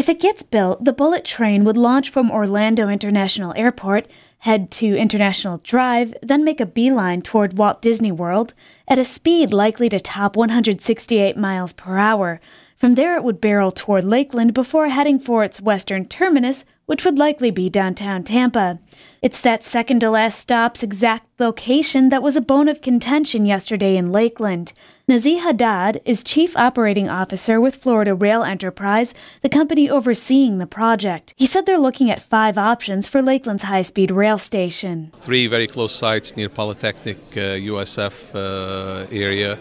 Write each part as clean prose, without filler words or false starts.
If it gets built, the bullet train would launch from Orlando International Airport, head to International Drive, then make a beeline toward Walt Disney World at a speed likely to top 168 miles per hour. From there, it would barrel toward Lakeland before heading for its western terminus, which would likely be downtown Tampa. It's that second-to-last stop's exact location that was a bone of contention yesterday in Lakeland. Nazih Haddad is Chief Operating Officer with Florida Rail Enterprise, the company overseeing the project. He said they're looking at 5 options for Lakeland's high-speed rail station. 3 very close sites near Polytechnic USF area.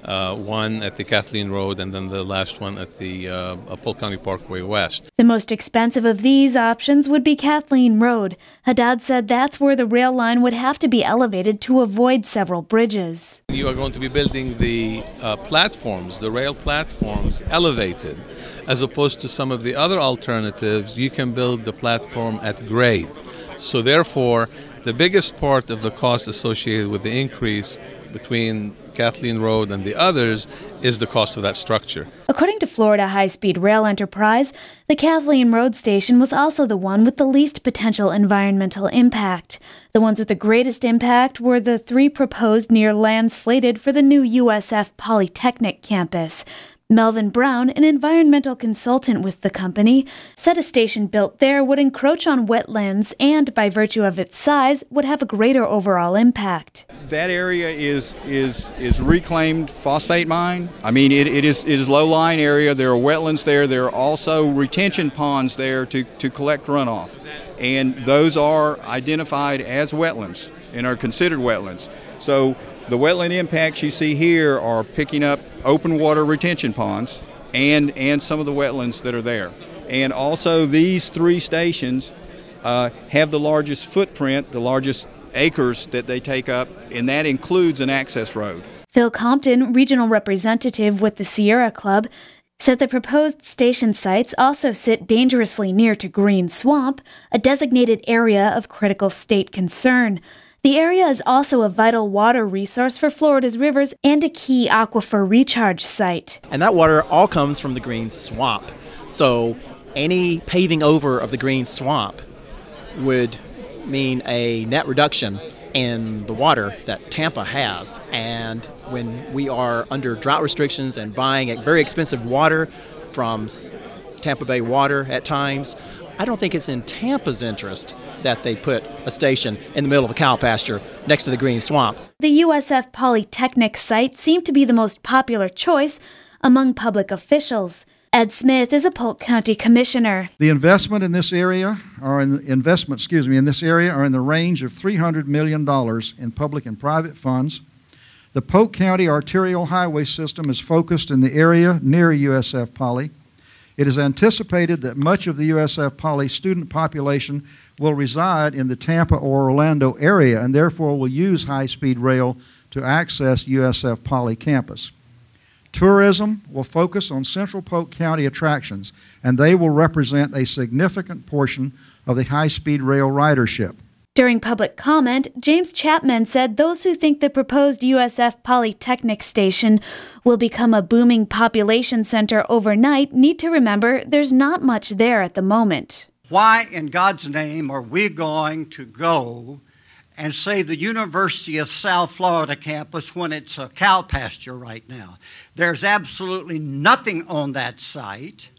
1 at the Kathleen Road, and then the last one at the Polk County Parkway West. The most expensive of these options would be Kathleen Road. Haddad said that's where the rail line would have to be elevated to avoid several bridges. You are going to be building the platforms, the rail platforms, elevated, as opposed to some of the other alternatives. You can build the platform at grade. So therefore, the biggest part of the cost associated with the increase between Kathleen Road and the others is the cost of that structure. According to Florida High-Speed Rail Enterprise, the Kathleen Road station was also the one with the least potential environmental impact. The ones with the greatest impact were the 3 proposed near land slated for the new USF Polytechnic campus. Melvin Brown, an environmental consultant with the company, said a station built there would encroach on wetlands and, by virtue of its size, would have a greater overall impact. That area is reclaimed phosphate mine. I mean, it is low-lying area. There are wetlands there. There are also retention ponds there to collect runoff. And those are identified as wetlands and are considered wetlands. So the wetland impacts you see here are picking up open water retention ponds and some of the wetlands that are there. And also these 3 stations have the largest footprint, the largest acres that they take up, and that includes an access road. Phil Compton, regional representative with the Sierra Club, said the proposed station sites also sit dangerously near to Green Swamp, a designated area of critical state concern. The area is also a vital water resource for Florida's rivers and a key aquifer recharge site. And that water all comes from the Green Swamp. So any paving over of the Green Swamp would mean a net reduction in the water that Tampa has. And when we are under drought restrictions and buying very expensive water from Tampa Bay Water at times, I don't think it's in Tampa's interest that they put a station in the middle of a cow pasture next to the Green Swamp. The USF Polytechnic site seemed to be the most popular choice among public officials. Ed Smith is a Polk County commissioner. The investment in this area, in this area are in the range of $300 million in public and private funds. The Polk County arterial highway system is focused in the area near USF Poly. It is anticipated that much of the USF Poly student population will reside in the Tampa or Orlando area and therefore will use high-speed rail to access USF Poly campus. Tourism will focus on Central Polk County attractions, and they will represent a significant portion of the high-speed rail ridership. During public comment, James Chapman said those who think the proposed USF Polytechnic station will become a booming population center overnight need to remember there's not much there at the moment. Why in God's name are we going to go and say the University of South Florida campus when it's a cow pasture right now? There's absolutely nothing on that site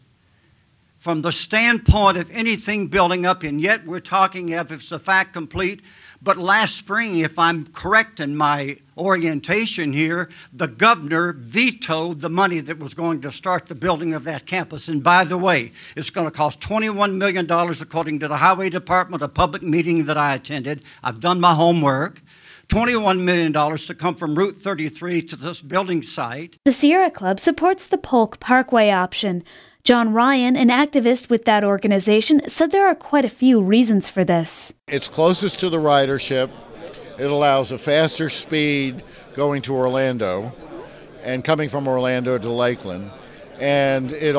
from the standpoint of anything building up, and yet we're talking if it's a fact complete. But last spring, if I'm correct in my orientation here, the governor vetoed the money that was going to start the building of that campus. And by the way, it's going to cost $21 million according to the Highway Department, a public meeting that I attended. I've done my homework. $21 million to come from Route 33 to this building site. The Sierra Club supports the Polk Parkway option. John Ryan, an activist with that organization, said there are quite a few reasons for this. It's closest to the ridership. It allows a faster speed going to Orlando and coming from Orlando to Lakeland. And it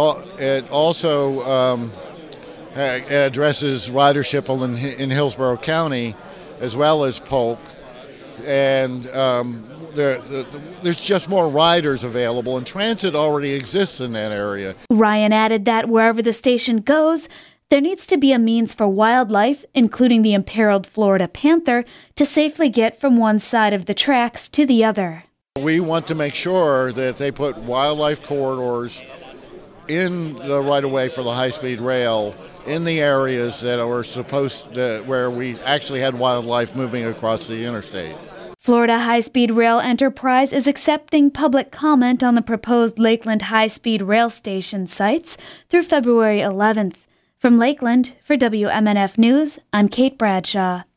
also addresses ridership in Hillsborough County as well as Polk. And there's just more riders available, and transit already exists in that area. Ryan added that wherever the station goes, there needs to be a means for wildlife, including the imperiled Florida panther, to safely get from one side of the tracks to the other. We want to make sure that they put wildlife corridors in the right-of-way for the high-speed rail in the areas that are where we actually had wildlife moving across the interstate. Florida High-Speed Rail Enterprise is accepting public comment on the proposed Lakeland high-speed rail station sites through February 11th. From Lakeland, for WMNF News, I'm Kate Bradshaw.